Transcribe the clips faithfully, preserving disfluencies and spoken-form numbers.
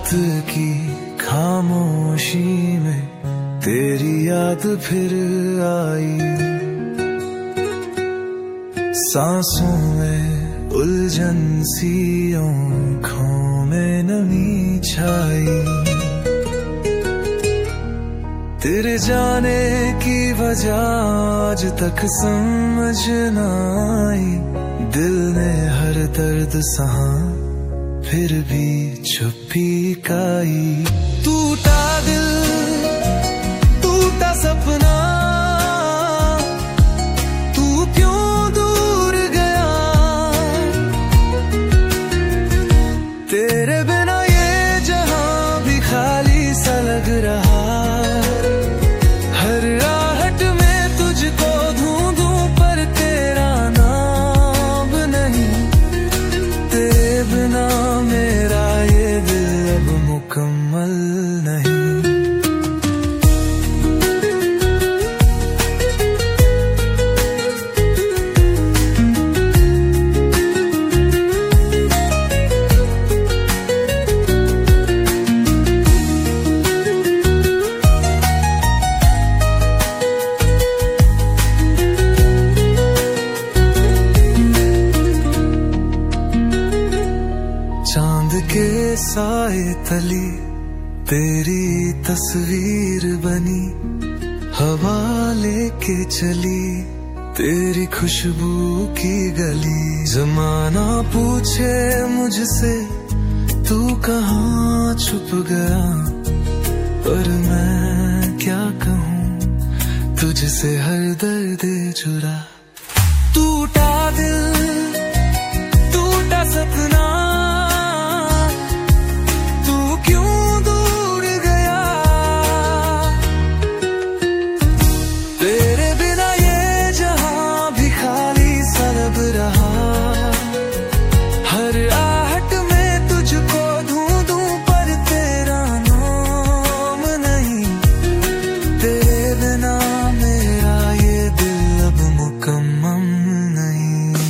रात की खामोशी में तेरी याद फिर आई। सांसों में उलझन सी, आँखों में नमी छाई। तेरे जाने की वजह आज तक समझ न आई। दिल ने हर दर्द सहा फिर भी चुप्पी काई। टूटा दिल, टूटा सपना, तू क्यों दूर गया। तेरे बिना ये जहां भी खाली सा लग रहा। हर राहत में तुझको ढूंढूं पर तेरा नाम नहीं। तेरे बिना मेरा ये दिल अब मुकम्मल नहीं। चांद के साए तली तेरी तस्वीर बनी। हवा लेके चली तेरी खुशबू की गली। जमाना पूछे मुझसे तू कहाँ छुप गया, पर मैं क्या कहूँ तुझसे हर दर्द जुड़ा। टूटा दिल, टूटा सपना, हर आहट में तुझको ढूंढूं पर तेरा नाम नहीं। तेरे बिना मेरा ये दिल अब मुकम्मल नहीं।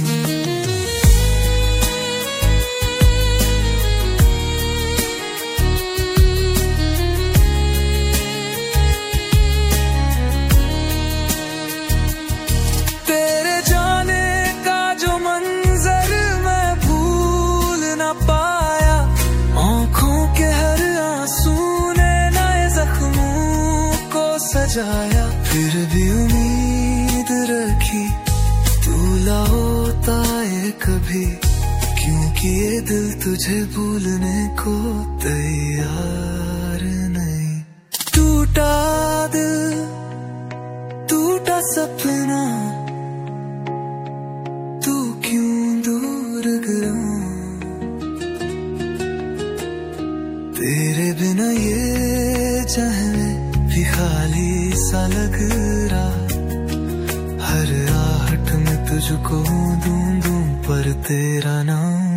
तेरे जाने का जो मंजर मैं भूल ना पाया। आँखों के हर आंसू ने नए जख्मों को सजाया। फिर भी उम्मीद रखी तू लौटा है कभी, क्योंकि ये दिल तुझे भूलने को तैयार नहीं। टूटा दिल, टूटा सपना, तू क्यों दूर गया। तेरे बिना ये जहां भी खाली सा लग रहा। हर आहट में तुझको ढूंढूं पर तेरा नाम